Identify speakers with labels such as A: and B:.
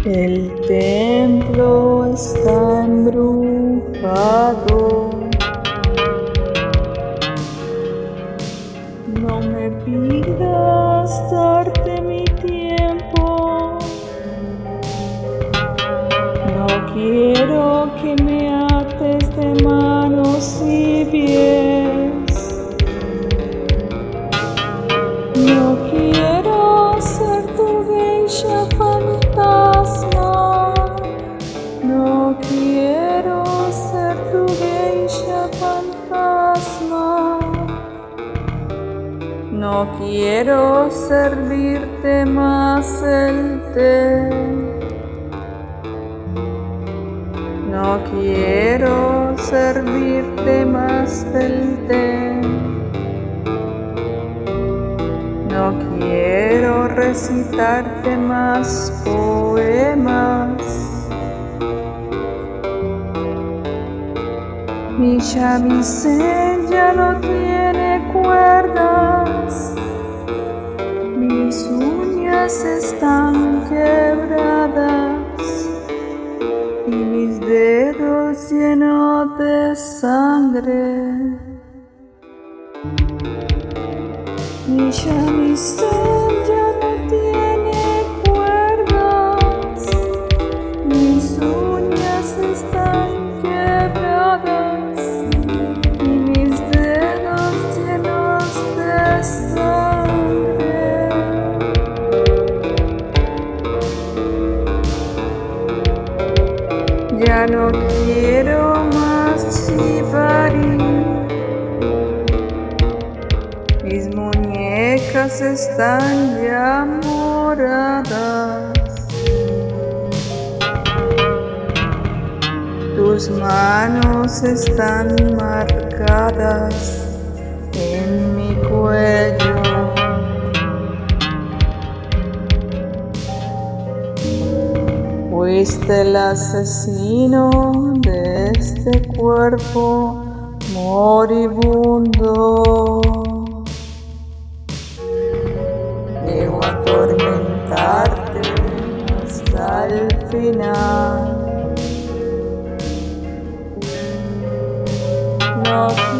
A: El templo está embrujado. No me pidas darte mi tiempo. No quiero que me ates de manos y pies. No quiero ser tu geisha fantasma. No quiero ser tu geisha fantasma. No quiero servirte más el té. No quiero servirte más el té. No quiero recitarte más poemas. Mi chamisén ya no tiene cuerdas. Mis uñas están quebradas y mis dedos llenos de sangre. Mi chamisén ya no tiene cuerdas. Mis uñas están quebradas y mis dedos llenos de sangre. Ya no quiero más shibari. Mis muñecas están ya moradas. Tus manos están marcadas en mi cuello. Fuiste el asesino de este cuerpo moribundo. Llego a atormentarte hasta el final. No